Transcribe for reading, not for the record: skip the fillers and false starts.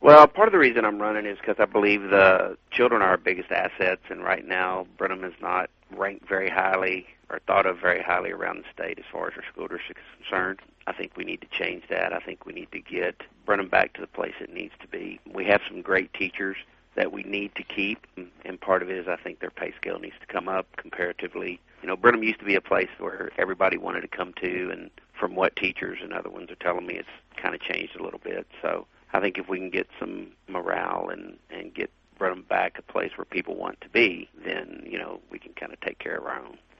Well, part of the reason I'm running is because I believe the children are our biggest assets, and right now Brenham is not ranked very highly or thought of very highly around the state as far as our school district is concerned. I think we need to change that. I think we need to get Brenham back to the place it needs to be. We have some great teachers that we need to keep, and part of it is I think their pay scale needs to come up comparatively. You know, Brenham used to be a place where everybody wanted to come to, and from what teachers and other ones are telling me, it's kind of changed a little bit. So I think if we can get some morale and get Brenham back a place where people want to be, then, you know, we can kind of take care of our own.